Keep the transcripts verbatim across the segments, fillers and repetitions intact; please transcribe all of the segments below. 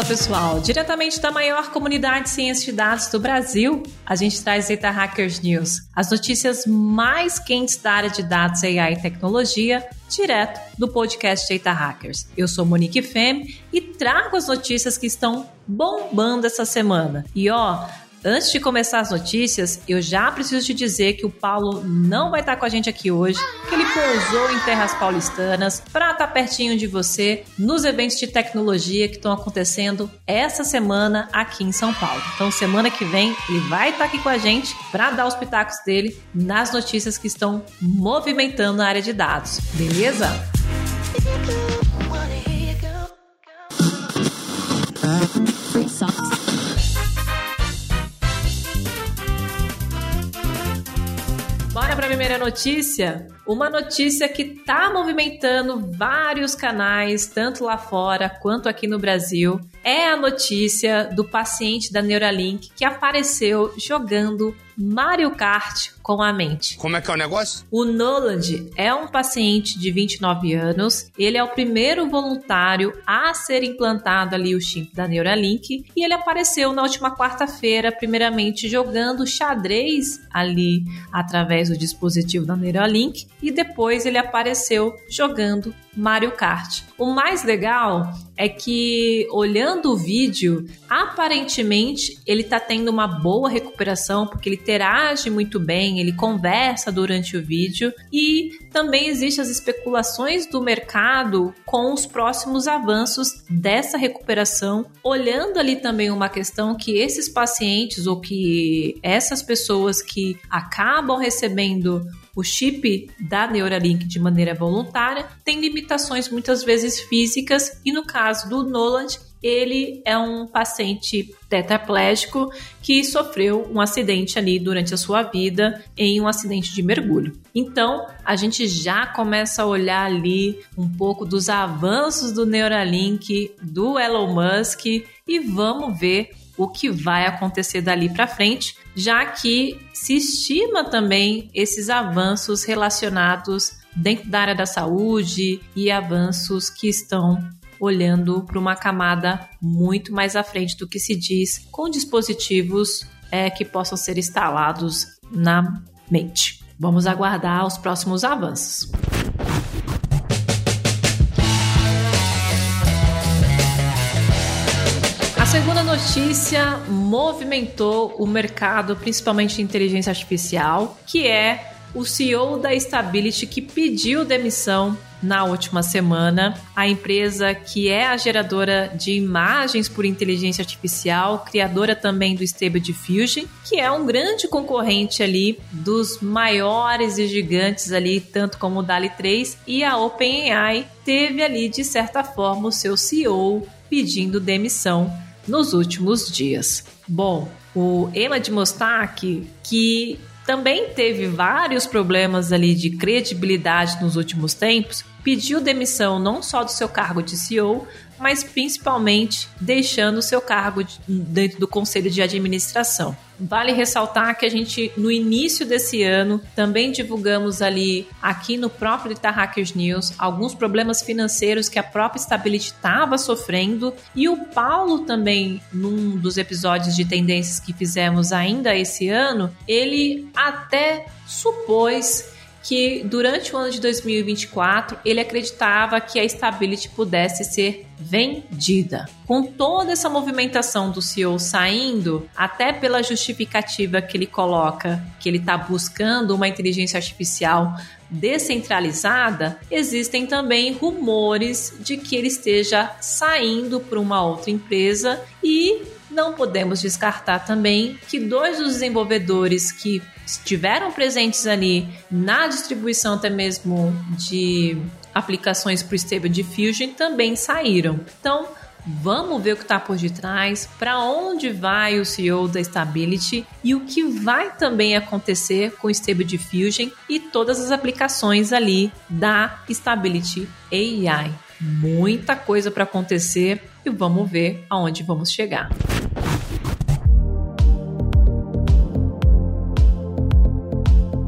Fala pessoal, diretamente da maior comunidade de ciência de dados do Brasil, a gente traz Data Hackers News, as notícias mais quentes da área de dados, A I e tecnologia, direto do podcast Data Hackers. Eu sou Monique Femme e trago as notícias que estão bombando essa semana. E ó, antes de começar as notícias, eu já preciso te dizer que o Paulo não vai estar com a gente aqui hoje, que ele pousou em terras paulistanas para estar pertinho de você nos eventos de tecnologia que estão acontecendo essa semana aqui em São Paulo. Então, semana que vem, ele vai estar aqui com a gente para dar os pitacos dele nas notícias que estão movimentando a área de dados. Beleza? Bora para a primeira notícia? Uma notícia que está movimentando vários canais, tanto lá fora quanto aqui no Brasil. É a notícia do paciente da Neuralink que apareceu jogando Mario Kart com a mente. Como é que é o negócio? O Noland é um paciente de vinte e nove anos. Ele é o primeiro voluntário a ser implantado ali o chip da Neuralink. E ele apareceu na última quarta-feira, primeiramente jogando xadrez ali através do dispositivo da Neuralink. E depois ele apareceu jogando Mario Kart. O mais legal é que, olhando o vídeo, aparentemente ele está tendo uma boa recuperação, porque ele interage muito bem, ele conversa durante o vídeo, e também existem as especulações do mercado com os próximos avanços dessa recuperação, olhando ali também uma questão que esses pacientes ou que essas pessoas que acabam recebendo o chip da Neuralink de maneira voluntária tem limitações muitas vezes físicas, e no caso do Noland, ele é um paciente tetraplégico que sofreu um acidente ali durante a sua vida, em um acidente de mergulho. Então, a gente já começa a olhar ali um pouco dos avanços do Neuralink, do Elon Musk, e vamos ver o que vai acontecer dali para frente, já que se estima também esses avanços relacionados dentro da área da saúde e avanços que estão olhando para uma camada muito mais à frente do que se diz, com dispositivos é, que possam ser instalados na mente. Vamos aguardar os próximos avanços. A segunda notícia movimentou o mercado, principalmente de inteligência artificial, que é o C E O da Stability que pediu demissão na última semana. A empresa que é a geradora de imagens por inteligência artificial, criadora também do Stable Diffusion, que é um grande concorrente ali dos maiores e gigantes ali, tanto como o DALL-E três, e a OpenAI teve ali, de certa forma, o seu C E O pedindo demissão nos últimos dias. Bom, o Emad Mostaque, que também teve vários problemas ali de credibilidade nos últimos tempos, pediu demissão não só do seu cargo de C E O, mas principalmente deixando o seu cargo de, dentro do conselho de administração. Vale ressaltar que a gente, no início desse ano, também divulgamos ali, aqui no próprio Data Hackers News, alguns problemas financeiros que a própria Stability estava sofrendo, e o Paulo também, num dos episódios de tendências que fizemos ainda esse ano, ele até supôs que durante o ano de dois mil e vinte e quatro ele acreditava que a Stability pudesse ser vendida. Com toda essa movimentação do C E O saindo, até pela justificativa que ele coloca, que ele está buscando uma inteligência artificial descentralizada, existem também rumores de que ele esteja saindo para uma outra empresa, e não podemos descartar também que dois dos desenvolvedores que estiveram presentes ali na distribuição até mesmo de aplicações para o Stable Diffusion também saíram. Então, vamos ver o que está por detrás, para onde vai o C E O da Stability e o que vai também acontecer com o Stable Diffusion e todas as aplicações ali da Stability A I. Muita coisa para acontecer e vamos ver aonde vamos chegar.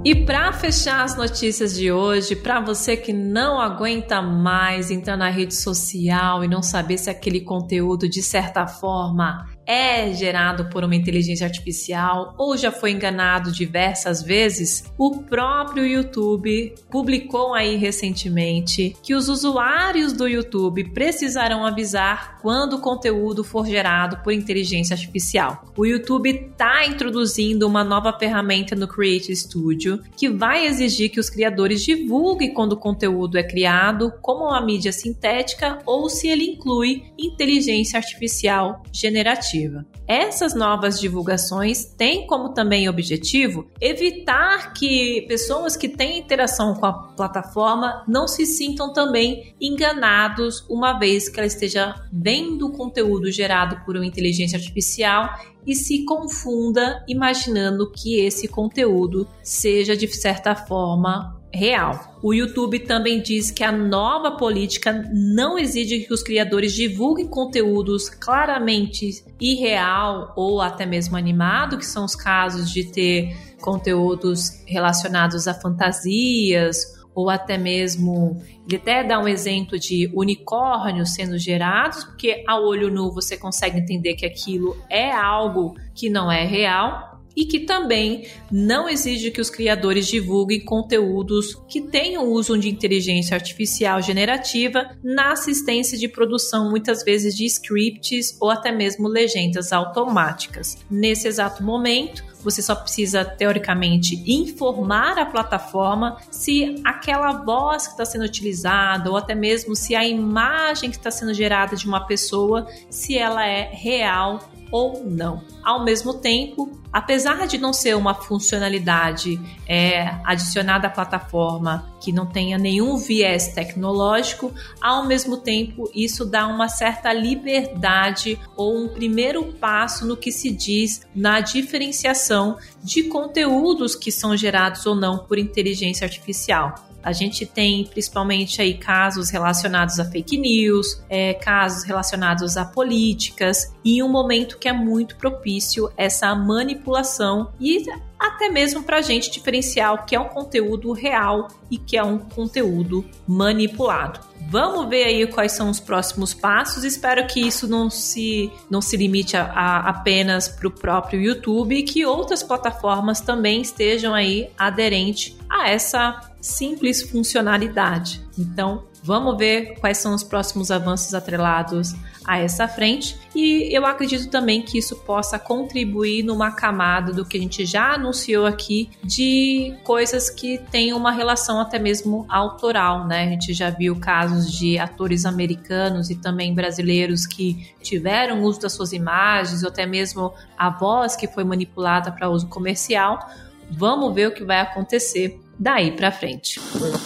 E para fechar as notícias de hoje, para você que não aguenta mais entrar na rede social e não saber se aquele conteúdo de certa forma é gerado por uma inteligência artificial ou já foi enganado diversas vezes, o próprio YouTube publicou aí recentemente que os usuários do YouTube precisarão avisar quando o conteúdo for gerado por inteligência artificial. O YouTube está introduzindo uma nova ferramenta no Create Studio que vai exigir que os criadores divulguem quando o conteúdo é criado como uma mídia sintética ou se ele inclui inteligência artificial generativa. Essas novas divulgações têm como também objetivo evitar que pessoas que têm interação com a plataforma não se sintam também enganados uma vez que ela esteja vendo o conteúdo gerado por uma inteligência artificial e se confunda imaginando que esse conteúdo seja de certa forma real. O YouTube também diz que a nova política não exige que os criadores divulguem conteúdos claramente irreal ou até mesmo animado, que são os casos de ter conteúdos relacionados a fantasias ou até mesmo, ele até dá um exemplo de unicórnios sendo gerados, porque a olho nu você consegue entender que aquilo é algo que não é real. E que também não exige que os criadores divulguem conteúdos que tenham uso de inteligência artificial generativa na assistência de produção, muitas vezes de scripts ou até mesmo legendas automáticas. Nesse exato momento, você só precisa, teoricamente, informar a plataforma se aquela voz que está sendo utilizada ou até mesmo se a imagem que está sendo gerada de uma pessoa, se ela é real ou não. Ao mesmo tempo, apesar de não ser uma funcionalidade é, adicionada à plataforma que não tenha nenhum viés tecnológico, ao mesmo tempo isso dá uma certa liberdade ou um primeiro passo no que se diz na diferenciação de conteúdos que são gerados ou não por inteligência artificial. A gente tem principalmente aí casos relacionados a fake news, é, casos relacionados a políticas, e um momento que é muito propício essa manipulação e até mesmo para a gente diferenciar o que é um conteúdo real e que é um conteúdo manipulado. Vamos ver aí quais são os próximos passos. Espero que isso não se, não se limite a, a, apenas para o próprio YouTube e que outras plataformas também estejam aí aderentes a essa simples funcionalidade. Então, vamos ver quais são os próximos avanços atrelados a essa frente, e eu acredito também que isso possa contribuir numa camada do que a gente já anunciou aqui de coisas que têm uma relação até mesmo autoral, né? A gente já viu casos de atores americanos e também brasileiros que tiveram uso das suas imagens ou até mesmo a voz que foi manipulada para uso comercial. Vamos ver o que vai acontecer daí para frente.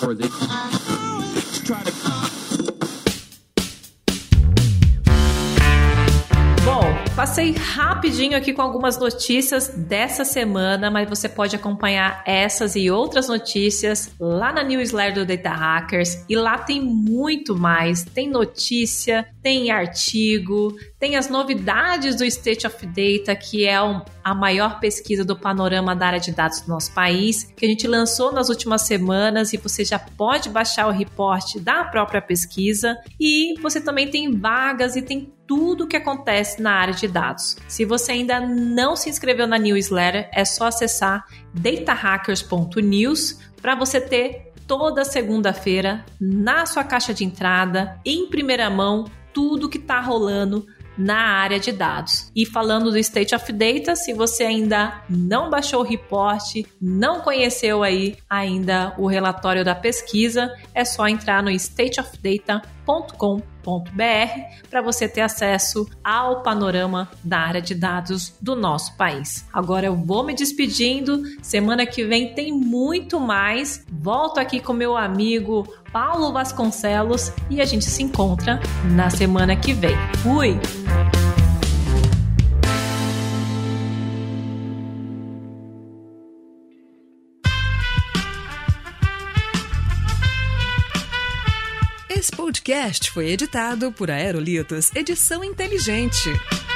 Bom, passei rapidinho aqui com algumas notícias dessa semana, mas você pode acompanhar essas e outras notícias lá na newsletter do Data Hackers, e lá tem muito mais. Tem notícia, tem artigo, tem as novidades do State of Data, que é um, a maior pesquisa do panorama da área de dados do nosso país, que a gente lançou nas últimas semanas, e você já pode baixar o report da própria pesquisa, e você também tem vagas e tem tudo o que acontece na área de dados. Se você ainda não se inscreveu na newsletter, é só acessar data hackers ponto news para você ter toda segunda-feira na sua caixa de entrada, em primeira mão, tudo que está rolando na área de dados. E falando do State of Data, se você ainda não baixou o report, não conheceu aí ainda o relatório da pesquisa, é só entrar no state of data ponto com ponto b r para você ter acesso ao panorama da área de dados do nosso país. Agora eu vou me despedindo, semana que vem tem muito mais. Volto aqui com meu amigo Paulo Vasconcelos e a gente se encontra na semana que vem. Fui! Esse podcast foi editado por Aerolitos Edição Inteligente.